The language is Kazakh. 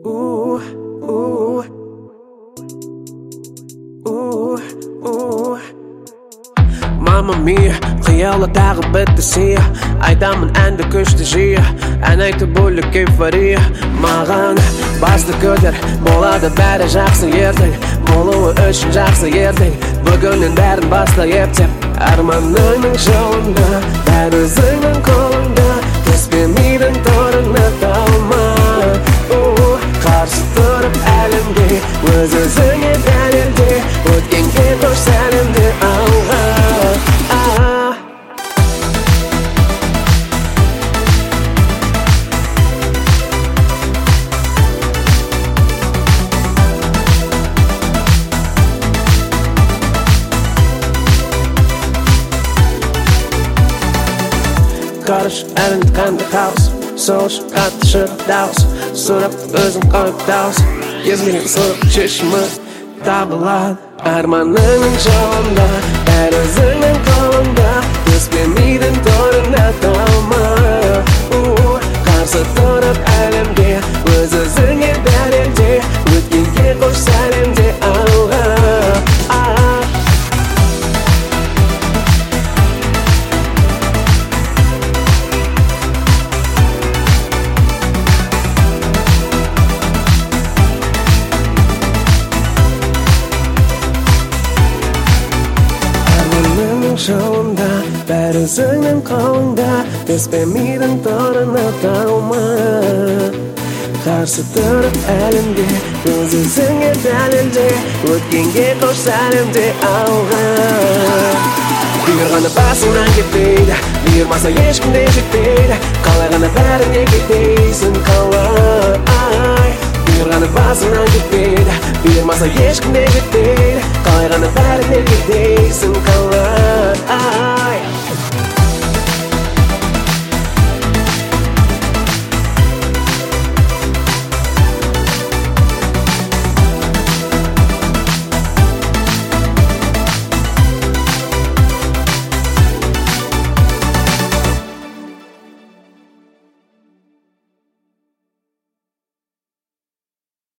Ooh, ooh, ooh, ooh. Mamma mia, خيالة تعب بالتسيح Айтамын әнді күшті жиі Ән айтып бөлік кеп вария Маған басты көтер Болады бәрі жақсы ертең Болуы үшін жақсы ертең Бүгіннен бәрін баста ептеп Арманыңның жолында Бәрі өзіңнің қолында Түспемейдің торына талма Қарсы тұрып әлемге Өз-өзіңе дәлелде Өткенге қош сәлемде алға Karış elinde kendi kaos Soğuş katı şırıp davuz Sorup özüm koyup davuz Yüzmeyin sorup çişimi Tabılan Armanının yolunda Her özünün kolunda Düzbemidin toruna dalma Karşı durup elimde Öz-özüne dəlilde Ötkenге koş səlimde alğa Жолында бәрі өзіңнің қолында Түспемейдің торына талма Қарсы тұрып әлемде Өз-өзіңе дәлелде Өткенге қош сәлемде алға Бұйырғаны басыңнан кетпейді Бұйырмаса ешкім де жетпейді Қалай ғана бәріне кетейсің қалай Бұйырғаны басыңнан кетпейді Бұйырмаса ешкім де жетпейді Қалай ғана бәріне кетейсің